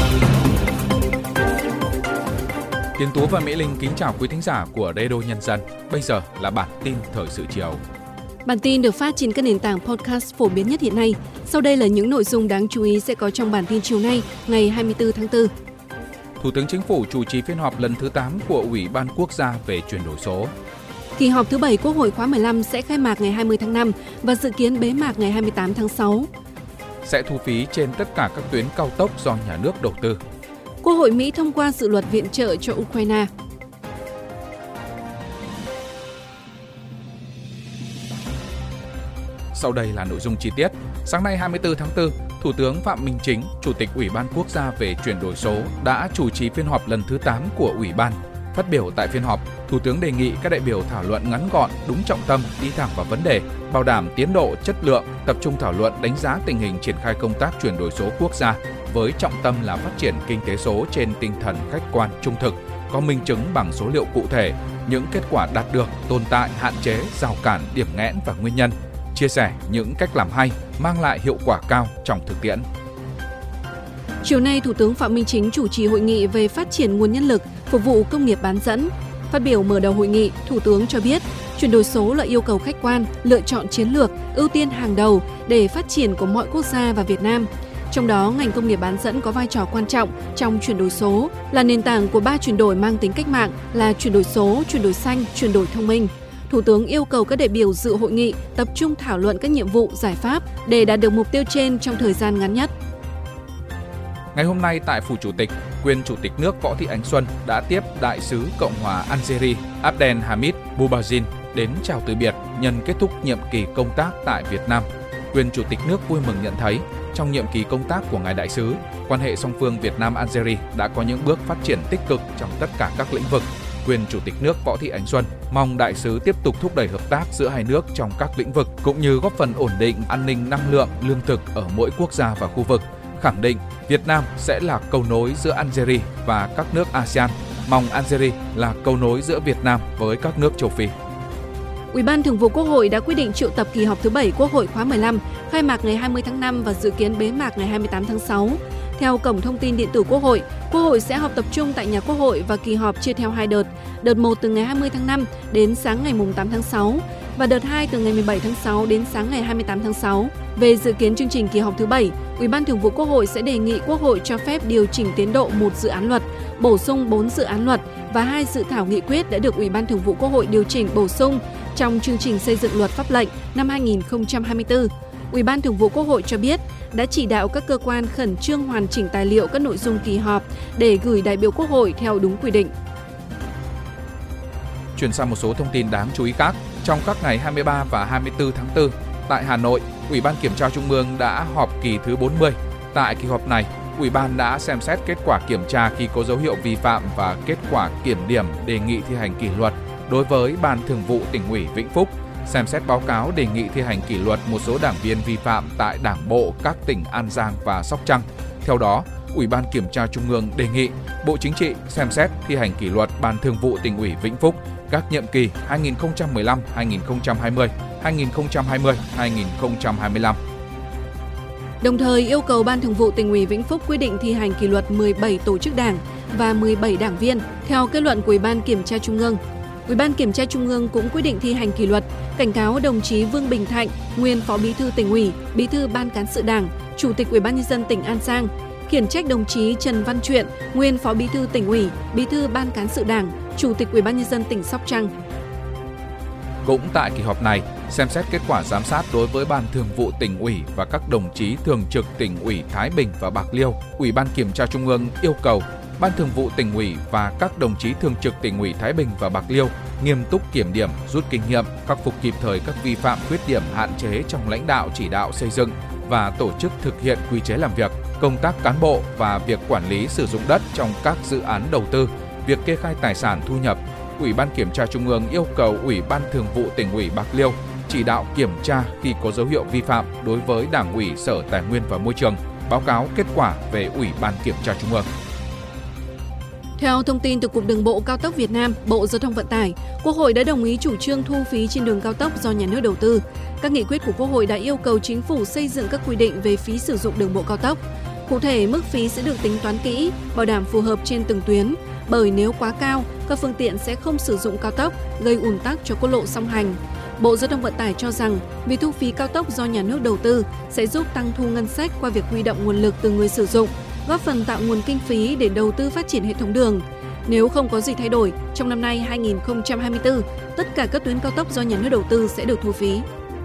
Tiến Tú và Mỹ Linh kính chào quý thính giả của Radio Nhân dân. Bây giờ là bản tin thời sự chiều. Bản tin được phát trên các nền tảng podcast phổ biến nhất hiện nay. Sau đây là những nội dung đáng chú ý sẽ có trong bản tin chiều nay, ngày 24 tháng 4. Thủ tướng Chính phủ chủ trì phiên họp lần thứ 8 của Ủy ban Quốc gia về chuyển đổi số. Kỳ họp thứ 7 Quốc hội khóa 15 sẽ khai mạc ngày 20 tháng 5 và dự kiến bế mạc ngày 28 tháng 6. Sẽ thu phí trên tất cả các tuyến cao tốc do nhà nước đầu tư. Quốc hội Mỹ thông qua dự luật viện trợ cho Ukraine. Sau đây là nội dung chi tiết. Sáng nay 24 tháng 4, Thủ tướng Phạm Minh Chính, Chủ tịch Ủy ban Quốc gia về chuyển đổi số đã chủ trì phiên họp lần thứ 8 của Ủy ban. Phát biểu tại phiên họp, Thủ tướng đề nghị các đại biểu thảo luận ngắn gọn, đúng trọng tâm, đi thẳng vào vấn đề, bảo đảm tiến độ, chất lượng, tập trung thảo luận đánh giá tình hình triển khai công tác chuyển đổi số quốc gia với trọng tâm là phát triển kinh tế số trên tinh thần khách quan, trung thực, có minh chứng bằng số liệu cụ thể, những kết quả đạt được, tồn tại, hạn chế, rào cản, điểm nghẽn và nguyên nhân, chia sẻ những cách làm hay, mang lại hiệu quả cao trong thực tiễn. Chiều nay, Thủ tướng Phạm Minh Chính chủ trì hội nghị về phát triển nguồn nhân lực phục vụ công nghiệp bán dẫn. Phát biểu mở đầu hội nghị, Thủ tướng cho biết, chuyển đổi số là yêu cầu khách quan, lựa chọn chiến lược, ưu tiên hàng đầu để phát triển của mọi quốc gia và Việt Nam. Trong đó, ngành công nghiệp bán dẫn có vai trò quan trọng trong chuyển đổi số, là nền tảng của 3 chuyển đổi mang tính cách mạng là chuyển đổi số, chuyển đổi xanh, chuyển đổi thông minh. Thủ tướng yêu cầu các đại biểu dự hội nghị tập trung thảo luận các nhiệm vụ, giải pháp để đạt được mục tiêu trên trong thời gian ngắn nhất. Ngày hôm nay tại Phủ Chủ tịch, quyền Chủ tịch nước Võ Thị Ánh Xuân đã tiếp Đại sứ Cộng hòa Algeria Abdelhamid Boubazine đến chào từ biệt nhân kết thúc nhiệm kỳ công tác tại Việt Nam. Quyền Chủ tịch nước vui mừng nhận thấy, trong nhiệm kỳ công tác của ngài đại sứ, quan hệ song phương Việt Nam-Algeria đã có những bước phát triển tích cực trong tất cả các lĩnh vực. Quyền Chủ tịch nước Võ Thị Ánh Xuân mong đại sứ tiếp tục thúc đẩy hợp tác giữa hai nước trong các lĩnh vực, cũng như góp phần ổn định an ninh năng lượng, lương thực ở mỗi quốc gia và khu vực. Khẳng định Việt Nam sẽ là cầu nối giữa Algeria và các nước ASEAN, mong Algeria là cầu nối giữa Việt Nam với các nước châu Phi. Ủy ban Thường vụ Quốc hội đã quyết định triệu tập kỳ họp thứ 7 Quốc hội khóa 15, khai mạc ngày 20 tháng 5 và dự kiến bế mạc ngày 28 tháng 6. Theo Cổng Thông tin Điện tử Quốc hội sẽ họp tập trung tại nhà Quốc hội và kỳ họp chia theo 2 đợt. Đợt 1 từ ngày 20 tháng 5 đến sáng ngày 8 tháng 6 và đợt 2 từ ngày 17 tháng 6 đến sáng ngày 28 tháng 6. Về dự kiến chương trình kỳ họp thứ 7, Ủy ban Thường vụ Quốc hội sẽ đề nghị Quốc hội cho phép điều chỉnh tiến độ 1 dự án luật, bổ sung 4 dự án luật và 2 dự thảo nghị quyết đã được Ủy ban Thường vụ Quốc hội điều chỉnh bổ sung trong chương trình xây dựng luật pháp lệnh năm 2024. Ủy ban Thường vụ Quốc hội cho biết đã chỉ đạo các cơ quan khẩn trương hoàn chỉnh tài liệu các nội dung kỳ họp để gửi đại biểu Quốc hội theo đúng quy định. Chuyển sang một số thông tin đáng chú ý khác. Trong các ngày 23 và 24 tháng 4, tại Hà Nội, Ủy ban Kiểm tra Trung ương đã họp kỳ thứ 40. Tại kỳ họp này, Ủy ban đã xem xét kết quả kiểm tra khi có dấu hiệu vi phạm và kết quả kiểm điểm đề nghị thi hành kỷ luật đối với Ban Thường vụ Tỉnh ủy Vĩnh Phúc, xem xét báo cáo đề nghị thi hành kỷ luật một số đảng viên vi phạm tại Đảng bộ các tỉnh An Giang và Sóc Trăng. Theo đó, Ủy ban Kiểm tra Trung ương đề nghị Bộ Chính trị xem xét thi hành kỷ luật Ban Thường vụ Tỉnh ủy Vĩnh Phúc các nhiệm kỳ 2015-2020, 2020-2025. Đồng thời yêu cầu Ban Thường vụ Tỉnh ủy Vĩnh Phúc quyết định thi hành kỷ luật 17 tổ chức đảng và 17 đảng viên theo kết luận của Ủy ban Kiểm tra Trung ương. Ủy ban Kiểm tra Trung ương cũng quyết định thi hành kỷ luật, cảnh cáo đồng chí Vương Bình Thạnh, nguyên Phó Bí thư Tỉnh ủy, Bí thư Ban Cán sự Đảng, Chủ tịch Ủy ban Nhân dân tỉnh An Giang, khiển trách đồng chí Trần Văn Truyện, nguyên Phó Bí thư Tỉnh ủy, Bí thư Ban Cán sự Đảng, Chủ tịch Ủy ban Nhân dân tỉnh Sóc Trăng. Cũng tại kỳ họp này, xem xét kết quả giám sát đối với Ban Thường vụ Tỉnh ủy và các đồng chí thường trực Tỉnh ủy Thái Bình và Bạc Liêu, Ủy ban Kiểm tra Trung ương yêu cầu Ban Thường vụ Tỉnh ủy và các đồng chí thường trực Tỉnh ủy Thái Bình và Bạc Liêu nghiêm túc kiểm điểm, rút kinh nghiệm, khắc phục kịp thời các vi phạm, khuyết điểm, hạn chế trong lãnh đạo chỉ đạo xây dựng và tổ chức thực hiện quy chế làm việc, công tác cán bộ và việc quản lý sử dụng đất trong các dự án đầu tư, việc kê khai tài sản thu nhập. Ủy ban Kiểm tra Trung ương yêu cầu Ủy ban Thường vụ Tỉnh ủy Bạc Liêu chỉ đạo kiểm tra khi có dấu hiệu vi phạm đối với Đảng ủy Sở Tài nguyên và Môi trường, báo cáo kết quả về Ủy ban Kiểm tra Trung ương. Theo thông tin từ Cục Đường bộ Cao tốc Việt Nam, Bộ Giao thông Vận tải, Quốc hội đã đồng ý chủ trương thu phí trên đường cao tốc do nhà nước đầu tư. Các nghị quyết của Quốc hội đã yêu cầu Chính phủ xây dựng các quy định về phí sử dụng đường bộ cao tốc. Cụ thể, mức phí sẽ được tính toán kỹ, bảo đảm phù hợp trên từng tuyến, bởi nếu quá cao, các phương tiện sẽ không sử dụng cao tốc, gây ùn tắc cho quốc lộ song hành. Bộ Giao thông Vận tải cho rằng, việc thu phí cao tốc do nhà nước đầu tư sẽ giúp tăng thu ngân sách qua việc huy động nguồn lực từ người sử dụng, góp phần tạo nguồn kinh phí để đầu tư phát triển hệ thống đường. Nếu không có gì thay đổi, trong năm nay 2024, tất cả các tuyến cao tốc do nhà nước đầu tư sẽ được thu phí.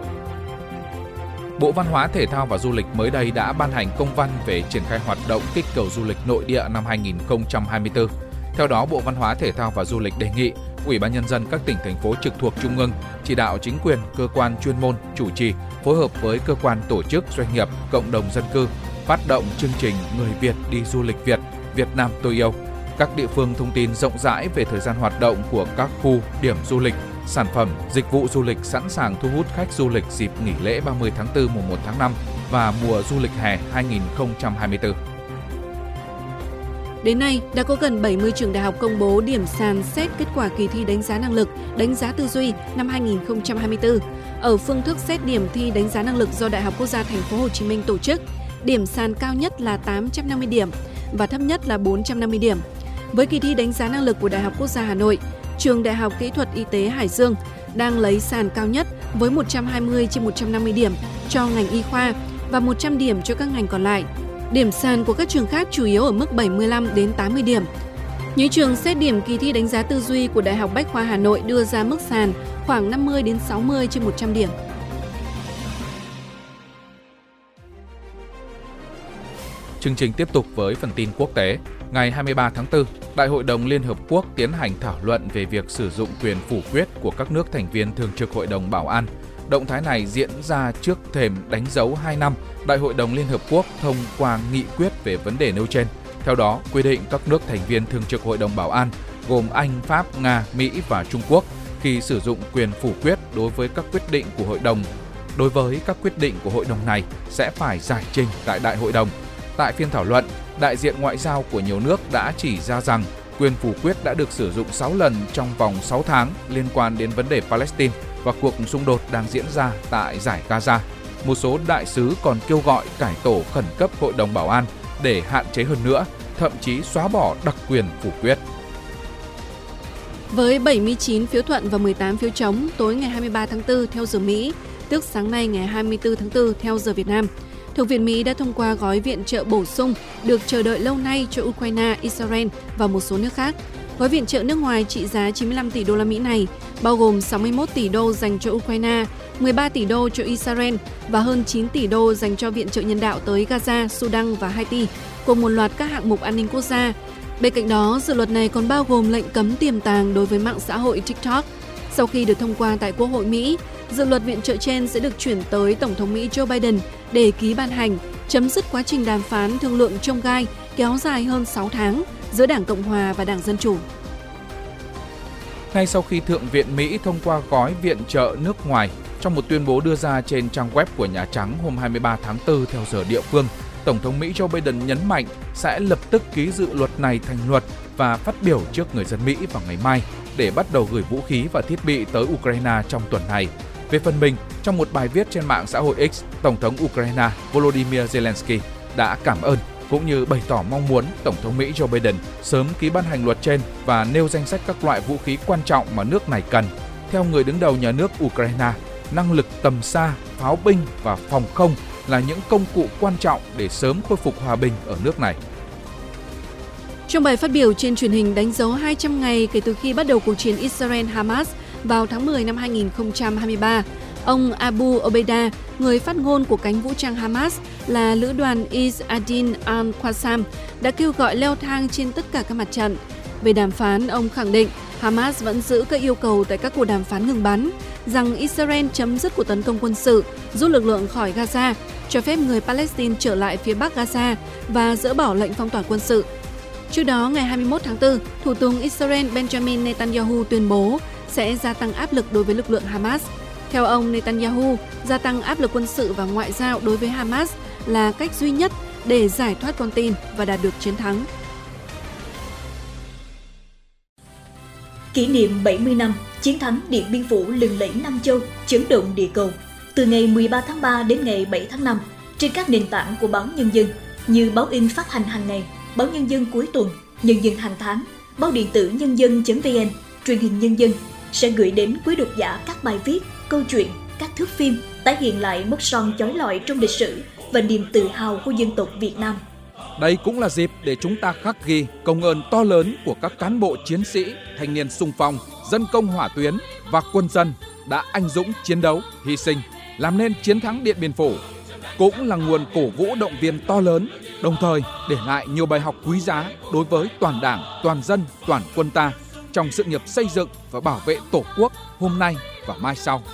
Bộ Văn hóa, Thể thao và Du lịch mới đây đã ban hành công văn về triển khai hoạt động kích cầu du lịch nội địa năm 2024. Theo đó, Bộ Văn hóa, Thể thao và Du lịch đề nghị Ủy ban Nhân dân các tỉnh, thành phố trực thuộc Trung ương chỉ đạo chính quyền, cơ quan chuyên môn, chủ trì, phối hợp với cơ quan tổ chức, doanh nghiệp, cộng đồng dân cư, phát động chương trình Người Việt đi du lịch Việt, Việt Nam tôi yêu. Các địa phương thông tin rộng rãi về thời gian hoạt động của các khu, điểm du lịch, sản phẩm, dịch vụ du lịch sẵn sàng thu hút khách du lịch dịp nghỉ lễ 30 tháng 4 mùng 1 tháng 5 và mùa du lịch hè 2024. Đến nay, đã có gần 70 trường đại học công bố điểm sàn xét kết quả kỳ thi đánh giá năng lực, đánh giá tư duy năm 2024. Ở phương thức xét điểm thi đánh giá năng lực do Đại học Quốc gia Thành phố Hồ Chí Minh tổ chức, điểm sàn cao nhất là 850 điểm và thấp nhất là 450 điểm. Với kỳ thi đánh giá năng lực của Đại học Quốc gia Hà Nội, Trường Đại học Kỹ thuật Y tế Hải Dương đang lấy sàn cao nhất với 120 trên 150 điểm cho ngành y khoa và 100 điểm cho các ngành còn lại. Điểm sàn của các trường khác chủ yếu ở mức 75 đến 80 điểm. Những trường xét điểm kỳ thi đánh giá tư duy của Đại học Bách khoa Hà Nội đưa ra mức sàn khoảng 50 đến 60 trên 100 điểm. Chương trình tiếp tục với phần tin quốc tế. Ngày 23 tháng 4, Đại hội đồng Liên Hợp Quốc tiến hành thảo luận về việc sử dụng quyền phủ quyết của các nước thành viên Thường trực Hội đồng Bảo an. Động thái này diễn ra trước thềm đánh dấu 2 năm Đại hội đồng Liên Hợp Quốc thông qua nghị quyết về vấn đề nêu trên. Theo đó, quy định các nước thành viên Thường trực Hội đồng Bảo an gồm Anh, Pháp, Nga, Mỹ và Trung Quốc khi sử dụng quyền phủ quyết đối với các quyết định của Hội đồng. Đối với các quyết định của Hội đồng này sẽ phải giải trình tại Đại hội đồng. Tại phiên thảo luận, đại diện ngoại giao của nhiều nước đã chỉ ra rằng quyền phủ quyết đã được sử dụng 6 lần trong vòng 6 tháng liên quan đến vấn đề Palestine và cuộc xung đột đang diễn ra tại Dải Gaza. Một số đại sứ còn kêu gọi cải tổ khẩn cấp Hội đồng Bảo an để hạn chế hơn nữa, thậm chí xóa bỏ đặc quyền phủ quyết. Với 79 phiếu thuận và 18 phiếu chống, tối ngày 23 tháng 4 theo giờ Mỹ, tức sáng nay ngày 24 tháng 4 theo giờ Việt Nam, Thượng viện Mỹ đã thông qua gói viện trợ bổ sung được chờ đợi lâu nay cho Ukraine, Israel và một số nước khác. Gói viện trợ nước ngoài trị giá 95 tỷ đô la Mỹ này bao gồm 61 tỷ đô dành cho Ukraine, 13 tỷ đô cho Israel và hơn 9 tỷ đô dành cho viện trợ nhân đạo tới Gaza, Sudan và Haiti, cùng một loạt các hạng mục an ninh quốc gia. Bên cạnh đó, dự luật này còn bao gồm lệnh cấm tiềm tàng đối với mạng xã hội TikTok. Sau khi được thông qua tại Quốc hội Mỹ, dự luật viện trợ trên sẽ được chuyển tới Tổng thống Mỹ Joe Biden để ký ban hành, chấm dứt quá trình đàm phán thương lượng chông gai kéo dài hơn 6 tháng giữa Đảng Cộng Hòa và Đảng Dân Chủ. Ngay sau khi Thượng viện Mỹ thông qua gói viện trợ nước ngoài, trong một tuyên bố đưa ra trên trang web của Nhà Trắng hôm 23 tháng 4 theo giờ địa phương, Tổng thống Mỹ Joe Biden nhấn mạnh sẽ lập tức ký dự luật này thành luật và phát biểu trước người dân Mỹ vào ngày mai để bắt đầu gửi vũ khí và thiết bị tới Ukraine trong tuần này. Về phần mình, trong một bài viết trên mạng xã hội X, Tổng thống Ukraine Volodymyr Zelensky đã cảm ơn cũng như bày tỏ mong muốn Tổng thống Mỹ Joe Biden sớm ký ban hành luật trên và nêu danh sách các loại vũ khí quan trọng mà nước này cần. Theo người đứng đầu nhà nước Ukraine, năng lực tầm xa, pháo binh và phòng không là những công cụ quan trọng để sớm khôi phục hòa bình ở nước này. Trong bài phát biểu trên truyền hình đánh dấu 200 ngày kể từ khi bắt đầu cuộc chiến Israel-Hamas vào tháng 10 năm 2023, ông Abu Obeida, người phát ngôn của cánh vũ trang Hamas là lữ đoàn Izz ad-Din al-Qassam, đã kêu gọi leo thang trên tất cả các mặt trận. Về đàm phán, ông khẳng định Hamas vẫn giữ các yêu cầu tại các cuộc đàm phán ngừng bắn, rằng Israel chấm dứt cuộc tấn công quân sự, rút lực lượng khỏi Gaza, cho phép người Palestine trở lại phía bắc Gaza và dỡ bỏ lệnh phong tỏa quân sự. Trước đó, ngày 21 tháng 4, Thủ tướng Israel Benjamin Netanyahu tuyên bố sẽ gia tăng áp lực đối với lực lượng Hamas. Theo ông Netanyahu, gia tăng áp lực quân sự và ngoại giao đối với Hamas là cách duy nhất để giải thoát con tin và đạt được chiến thắng. Kỷ niệm 70 năm chiến thắng Điện Biên Phủ lừng lẫy Nam Châu, chấn động địa cầu. Từ ngày 13 tháng 3 đến ngày 7 tháng 5, trên các nền tảng của báo Nhân dân, như báo in phát hành hàng ngày, báo Nhân dân cuối tuần, Nhân dân hàng tháng, báo điện tử nhân dân.vn, truyền hình Nhân dân sẽ gửi đến quý độc giả các bài viết, câu chuyện, các thước phim tái hiện lại mốc son chói lọi trong lịch sử và niềm tự hào của dân tộc Việt Nam. Đây cũng là dịp để chúng ta khắc ghi công ơn to lớn của các cán bộ chiến sĩ, thanh niên xung phong, dân công hỏa tuyến và quân dân đã anh dũng chiến đấu, hy sinh, làm nên chiến thắng Điện Biên Phủ. Cũng là nguồn cổ vũ động viên to lớn, đồng thời để lại nhiều bài học quý giá đối với toàn Đảng, toàn dân, toàn quân ta trong sự nghiệp xây dựng và bảo vệ Tổ quốc hôm nay và mai sau.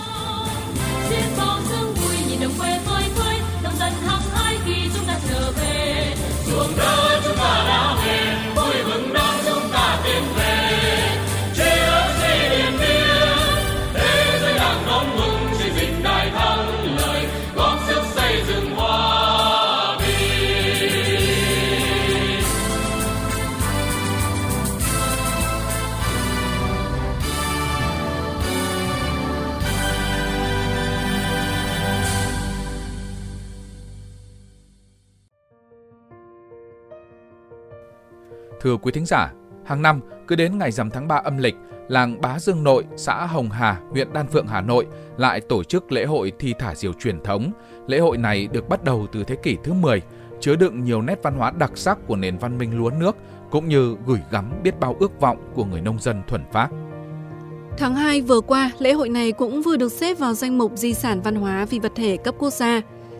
Chuông đỡ chúng ta đã về, vui mừng đón chúng ta tiến về. Tri ân xây Điện Biên, thế giới đang đón mừng xây dựng đại thắng lợi, góp sức xây dựng hòa bình. Thưa quý thính giả, hàng năm cứ đến ngày rằm tháng 3 âm lịch, làng Bá Dương Nội, xã Hồng Hà, huyện Đan Phượng, Hà Nội lại tổ chức lễ hội thi thả diều truyền thống. Lễ hội này được bắt đầu từ thế kỷ thứ 10, chứa đựng nhiều nét văn hóa đặc sắc của nền văn minh lúa nước, cũng như gửi gắm biết bao ước vọng của người nông dân thuần phác. Tháng 2 vừa qua, lễ hội này cũng vừa được xếp vào danh mục di sản văn hóa phi vật thể cấp quốc gia.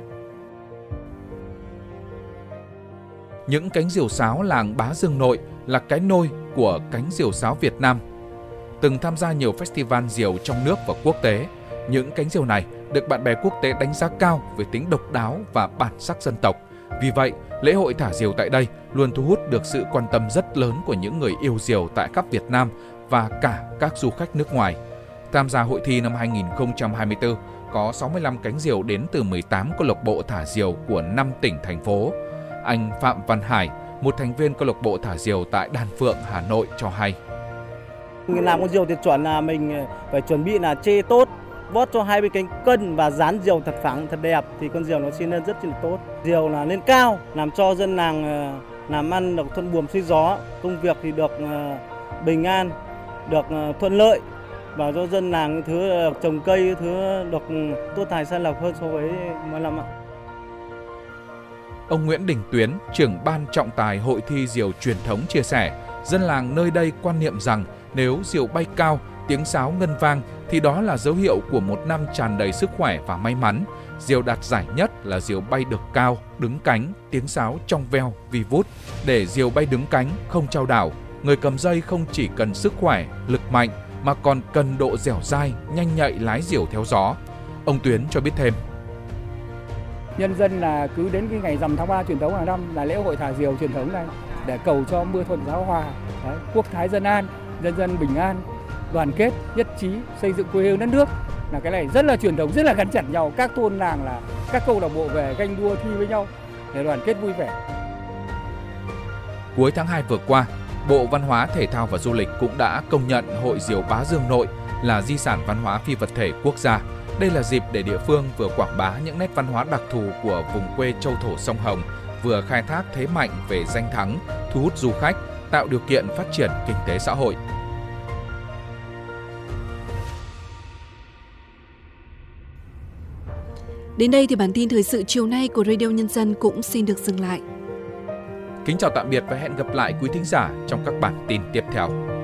Những cánh diều sáo làng Bá Dương Nội là cái nôi của cánh diều sáo Việt Nam. Từng tham gia nhiều festival diều trong nước và quốc tế, những cánh diều này được bạn bè quốc tế đánh giá cao về tính độc đáo và bản sắc dân tộc. Vì vậy, lễ hội thả diều tại đây luôn thu hút được sự quan tâm rất lớn của những người yêu diều tại khắp Việt Nam và cả các du khách nước ngoài. Tham gia hội thi năm 2024, có 65 cánh diều đến từ 18 câu lạc bộ thả diều của 5 tỉnh, thành phố. Anh Phạm Văn Hải, một thành viên câu lạc bộ thả diều tại Đan Phượng, Hà Nội cho hay. Làm con diều thì chuẩn là mình phải chuẩn bị là chê tốt, vót cho hai bên cánh cân và dán diều thật phẳng, thật đẹp thì con diều nó xin lên rất là tốt. Diều là lên cao, làm cho dân làng làm ăn được thuận buồm xuôi gió, công việc thì được bình an, được thuận lợi và cho dân làng thứ trồng cây thứ được tốt tài sản lộc hơn so với mọi năm ạ. Ông Nguyễn Đình Tuyến, trưởng ban trọng tài hội thi diều truyền thống chia sẻ, dân làng nơi đây quan niệm rằng nếu diều bay cao, tiếng sáo ngân vang thì đó là dấu hiệu của một năm tràn đầy sức khỏe và may mắn. Diều đạt giải nhất là diều bay được cao, đứng cánh, tiếng sáo trong veo, vi vút. Để diều bay đứng cánh, không chao đảo, người cầm dây không chỉ cần sức khỏe, lực mạnh mà còn cần độ dẻo dai, nhanh nhạy lái diều theo gió. Ông Tuyến cho biết thêm. Nhân dân là cứ đến cái ngày rằm tháng 3 truyền thống hàng năm là lễ hội thả diều truyền thống này để cầu cho mưa thuận gió hòa, quốc thái dân an, dân dân bình an, đoàn kết, nhất trí, xây dựng quê hương đất nước. Là cái này rất là truyền thống, rất là gắn chặt nhau. Các thôn làng là các câu lạc bộ về ganh đua thi với nhau để đoàn kết vui vẻ. Cuối tháng 2 vừa qua, Bộ Văn hóa, Thể thao và Du lịch cũng đã công nhận Hội Diều Bá Dương Nội là di sản văn hóa phi vật thể quốc gia. Đây là dịp để địa phương vừa quảng bá những nét văn hóa đặc thù của vùng quê châu thổ sông Hồng, vừa khai thác thế mạnh về danh thắng, thu hút du khách, tạo điều kiện phát triển kinh tế xã hội. Đến đây thì bản tin thời sự chiều nay của Radio Nhân dân cũng xin được dừng lại. Kính chào tạm biệt và hẹn gặp lại quý thính giả trong các bản tin tiếp theo.